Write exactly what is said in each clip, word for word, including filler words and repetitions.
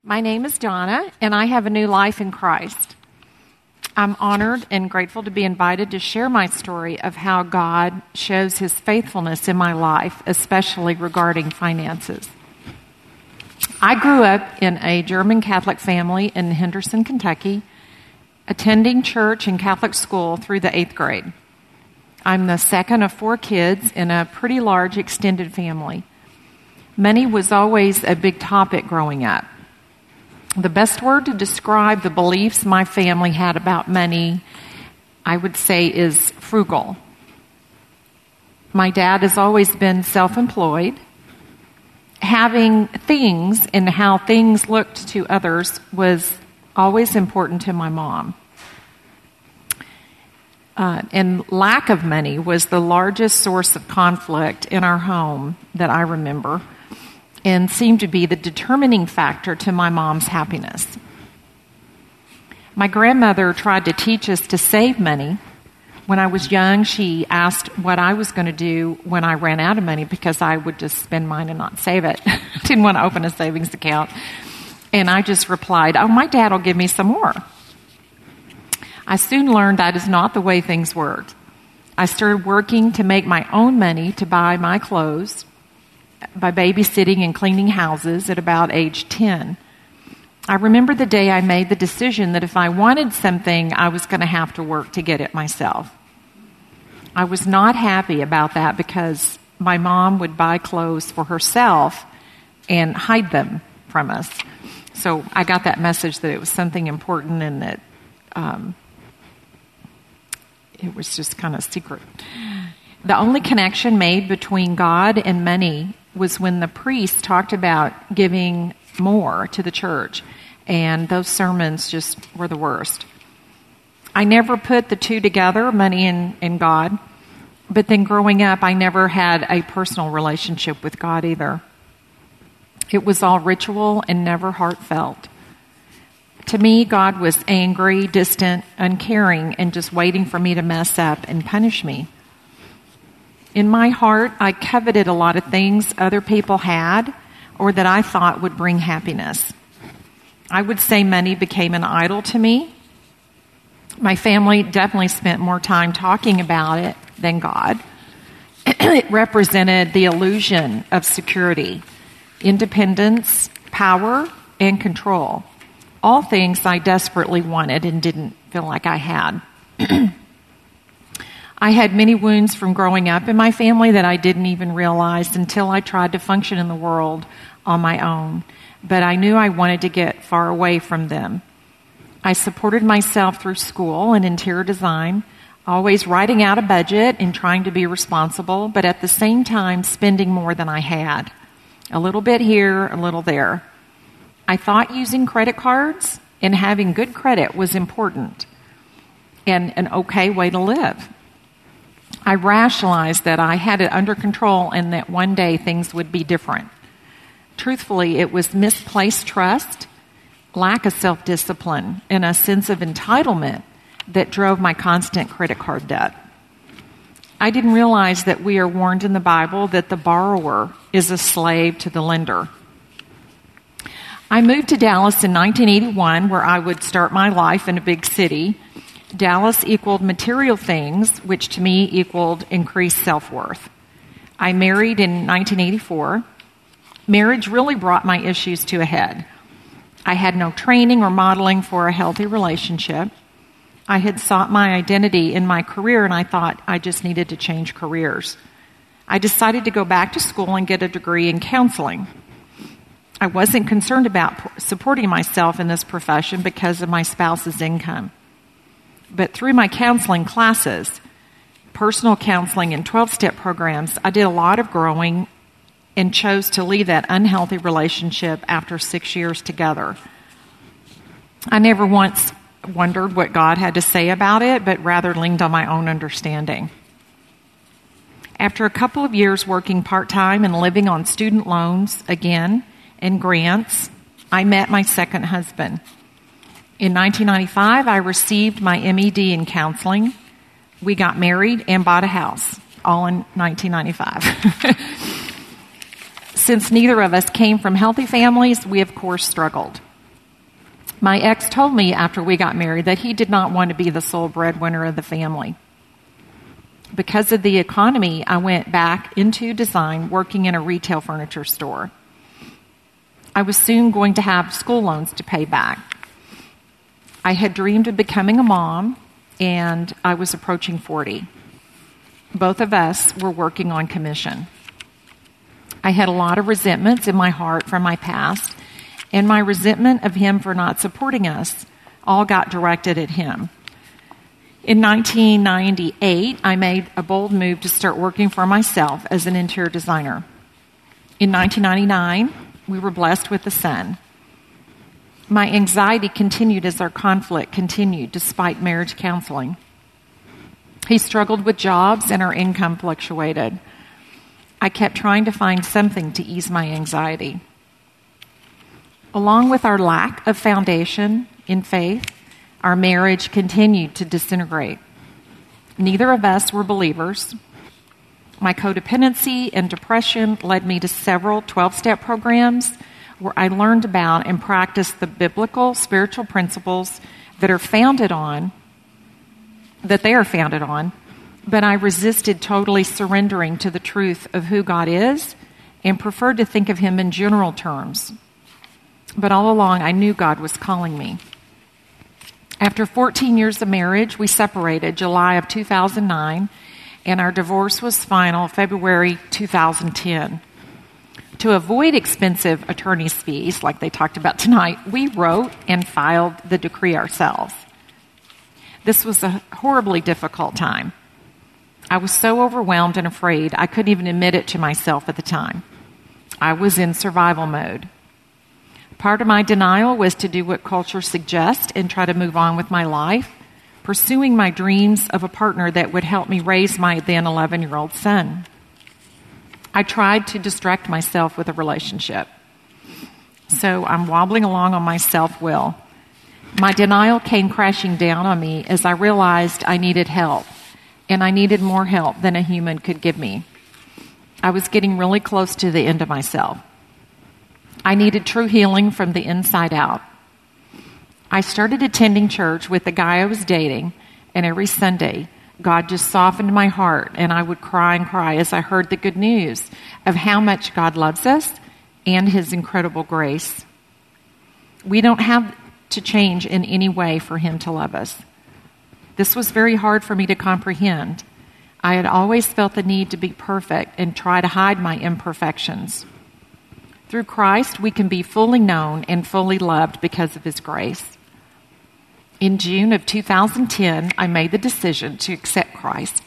My name is Donna, and I have a new life in Christ. I'm honored and grateful to be invited to share my story of how God shows His faithfulness in my life, especially regarding finances. I grew up in a German Catholic family in Henderson, Kentucky, attending church and Catholic school through the eighth grade. I'm the second of four kids in a pretty large extended family. Money was always a big topic growing up. The best word to describe the beliefs my family had about money, I would say, is frugal. My dad has always been self-employed. Having things and how things looked to others was always important to my mom. Uh, and lack of money was the largest source of conflict in our home that I remember, and seemed to be the determining factor to my mom's happiness. My grandmother tried to teach us to save money. When I was young, she asked what I was going to do when I ran out of money because I would just spend mine and not save it. I didn't want to open a savings account. And I just replied, oh, my dad will give me some more. I soon learned that is not the way things worked. I started working to make my own money to buy my clothes, by babysitting and cleaning houses at about age ten. I remember the day I made the decision that if I wanted something, I was going to have to work to get it myself. I was not happy about that because my mom would buy clothes for herself and hide them from us. So I got that message that it was something important and that um, it was just kind of secret. The only connection made between God and money was when the priest talked about giving more to the church, and those sermons just were the worst. I never put the two together, money and, and God, but then growing up, I never had a personal relationship with God either. It was all ritual and never heartfelt. To me, God was angry, distant, uncaring, and just waiting for me to mess up and punish me. In my heart, I coveted a lot of things other people had or that I thought would bring happiness. I would say money became an idol to me. My family definitely spent more time talking about it than God. It represented the illusion of security, independence, power, and control. All things I desperately wanted and didn't feel like I had. I had many wounds from growing up in my family that I didn't even realize until I tried to function in the world on my own. But I knew I wanted to get far away from them. I supported myself through school and interior design, always writing out a budget and trying to be responsible, but at the same time spending more than I had. A little bit here, a little there. I thought using credit cards and having good credit was important and an okay way to live. I rationalized that I had it under control and that one day things would be different. Truthfully, it was misplaced trust, lack of self-discipline, and a sense of entitlement that drove my constant credit card debt. I didn't realize that we are warned in the Bible that the borrower is a slave to the lender. I moved to Dallas in nineteen eighty-one, where I would start my life in a big city. Dallas equaled material things, which to me equaled increased self-worth. I married in nineteen eighty-four. Marriage really brought my issues to a head. I had no training or modeling for a healthy relationship. I had sought my identity in my career, and I thought I just needed to change careers. I decided to go back to school and get a degree in counseling. I wasn't concerned about supporting myself in this profession because of my spouse's income. But through my counseling classes, personal counseling and twelve-step programs, I did a lot of growing and chose to leave that unhealthy relationship after six years together. I never once wondered what God had to say about it, but rather leaned on my own understanding. After a couple of years working part-time and living on student loans again and grants, I met my second husband. In nineteen ninety-five, I received my M E D in counseling. We got married and bought a house, all in nineteen ninety-five. Since neither of us came from healthy families, we of course struggled. My ex told me after we got married that he did not want to be the sole breadwinner of the family. Because of the economy, I went back into design, working in a retail furniture store. I was soon going to have school loans to pay back. I had dreamed of becoming a mom, and I was approaching forty. Both of us were working on commission. I had a lot of resentments in my heart from my past, and my resentment of him for not supporting us all got directed at him. In nineteen ninety-eight, I made a bold move to start working for myself as an interior designer. In nineteen ninety-nine, we were blessed with a son. My anxiety continued as our conflict continued despite marriage counseling. He struggled with jobs and our income fluctuated. I kept trying to find something to ease my anxiety. Along with our lack of foundation in faith, our marriage continued to disintegrate. Neither of us were believers. My codependency and depression led me to several twelve-step programs where I learned about and practiced the biblical spiritual principles that are founded on, that they are founded on, but I resisted totally surrendering to the truth of who God is and preferred to think of him in general terms. But all along, I knew God was calling me. After fourteen years of marriage, we separated July of two thousand nine, and our divorce was final February two thousand ten. To avoid expensive attorney's fees, like they talked about tonight, we wrote and filed the decree ourselves. This was a horribly difficult time. I was so overwhelmed and afraid I couldn't even admit it to myself at the time. I was in survival mode. Part of my denial was to do what culture suggests and try to move on with my life, pursuing my dreams of a partner that would help me raise my then eleven-year-old son. I tried to distract myself with a relationship. So I'm wobbling along on my self-will. My denial came crashing down on me as I realized I needed help, and I needed more help than a human could give me. I was getting really close to the end of myself. I needed true healing from the inside out. I started attending church with the guy I was dating, and every Sunday, God just softened my heart, and I would cry and cry as I heard the good news of how much God loves us and his incredible grace. We don't have to change in any way for him to love us. This was very hard for me to comprehend. I had always felt the need to be perfect and try to hide my imperfections. Through Christ, we can be fully known and fully loved because of his grace. In June of two thousand ten, I made the decision to accept Christ.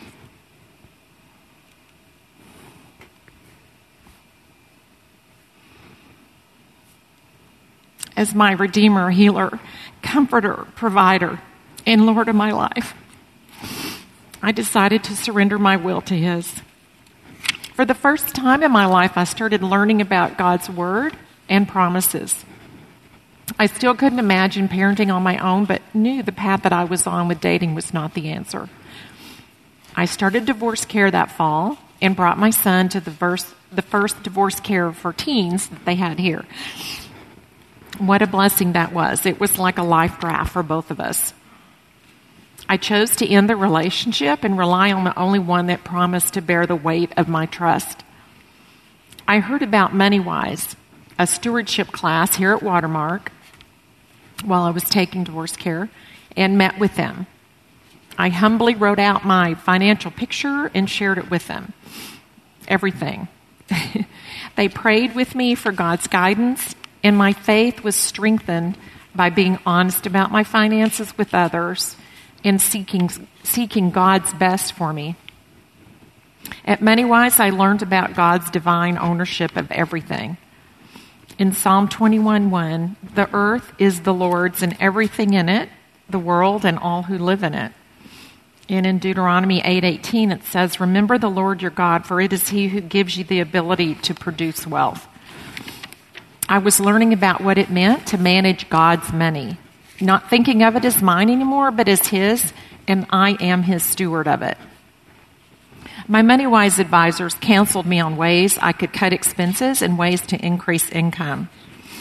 As my Redeemer, Healer, Comforter, Provider, and Lord of my life, I decided to surrender my will to his. For the first time in my life, I started learning about God's word and promises. I still couldn't imagine parenting on my own, but knew the path that I was on with dating was not the answer. I started divorce care that fall and brought my son to the first, the first divorce care for teens that they had here. What a blessing that was. It was like a life draft for both of us. I chose to end the relationship and rely on the only one that promised to bear the weight of my trust. I heard about MoneyWise, a stewardship class here at Watermark, while I was taking divorce care, and met with them. I humbly wrote out my financial picture and shared it with them. Everything. They prayed with me for God's guidance, and my faith was strengthened by being honest about my finances with others and seeking seeking God's best for me. At MoneyWise, I learned about God's divine ownership of everything. In Psalm twenty-one one, the earth is the Lord's and everything in it, the world and all who live in it. And in Deuteronomy eight eighteen, it says, remember the Lord your God, for it is he who gives you the ability to produce wealth. I was learning about what it meant to manage God's money, not thinking of it as mine anymore, but as his, and I am his steward of it. My MoneyWise advisors counseled me on ways I could cut expenses and ways to increase income.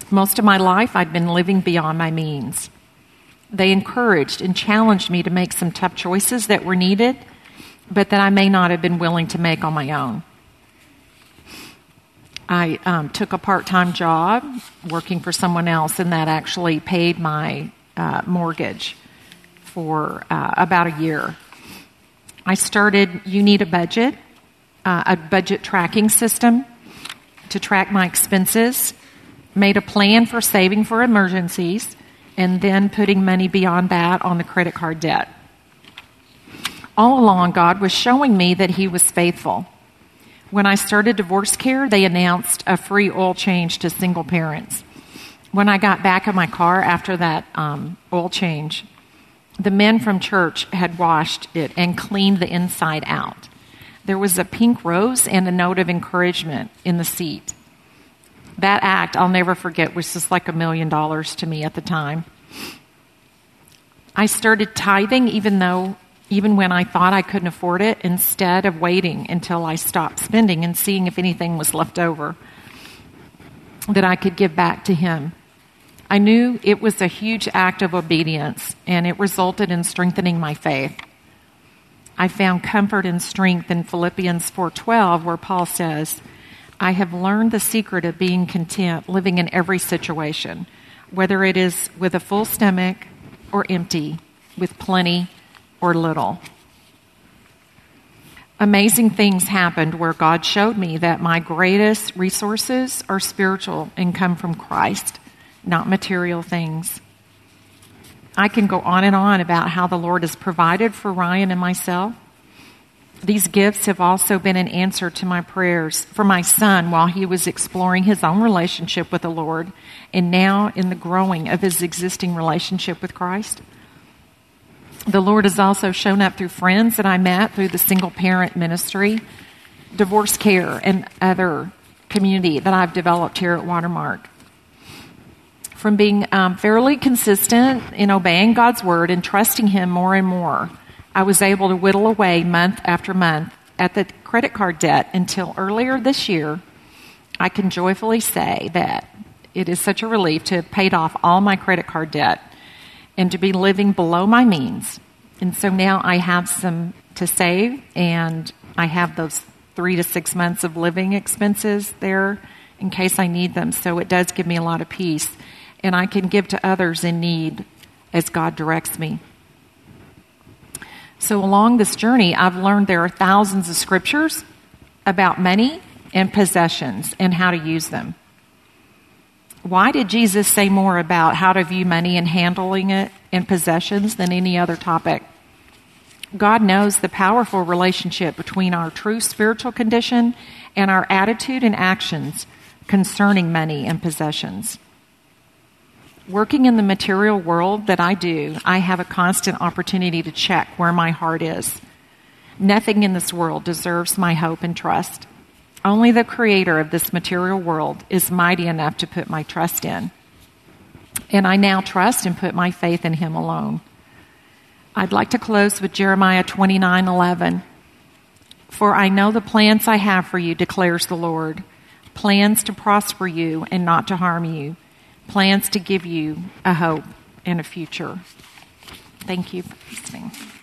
Most of my life, I'd been living beyond my means. They encouraged and challenged me to make some tough choices that were needed, but that I may not have been willing to make on my own. I um, took a part-time job working for someone else, and that actually paid my uh, mortgage for uh, about a year. I started You Need a Budget, uh, a budget tracking system to track my expenses, made a plan for saving for emergencies, and then putting money beyond that on the credit card debt. All along, God was showing me that He was faithful. When I started divorce care, they announced a free oil change to single parents. When I got back in my car after that um, oil change, the men from church had washed it and cleaned the inside out. There was a pink rose and a note of encouragement in the seat. That act, I'll never forget, was just like a million dollars to me at the time. I started tithing even though, even when I thought I couldn't afford it, instead of waiting until I stopped spending and seeing if anything was left over that I could give back to Him. I knew it was a huge act of obedience, and it resulted in strengthening my faith. I found comfort and strength in Philippians four twelve, where Paul says, I have learned the secret of being content, living in every situation, whether it is with a full stomach or empty, with plenty or little. Amazing things happened where God showed me that my greatest resources are spiritual and come from Christ, not material things. I can go on and on about how the Lord has provided for Ryan and myself. These gifts have also been an answer to my prayers for my son while he was exploring his own relationship with the Lord, and now in the growing of his existing relationship with Christ. The Lord has also shown up through friends that I met through the single parent ministry, divorce care, and other community that I've developed here at Watermark. From being um, fairly consistent in obeying God's word and trusting Him more and more, I was able to whittle away month after month at the credit card debt until earlier this year. I can joyfully say that it is such a relief to have paid off all my credit card debt and to be living below my means. And so now I have some to save, and I have those three to six months of living expenses there in case I need them. So it does give me a lot of peace, and I can give to others in need as God directs me. So along this journey, I've learned there are thousands of scriptures about money and possessions and how to use them. Why did Jesus say more about how to view money and handling it and possessions than any other topic? God knows the powerful relationship between our true spiritual condition and our attitude and actions concerning money and possessions. Working in the material world that I do, I have a constant opportunity to check where my heart is. Nothing in this world deserves my hope and trust. Only the Creator of this material world is mighty enough to put my trust in. And I now trust and put my faith in Him alone. I'd like to close with Jeremiah twenty-nine eleven. For I know the plans I have for you, declares the Lord, plans to prosper you and not to harm you, plans to give you a hope and a future. Thank you for listening.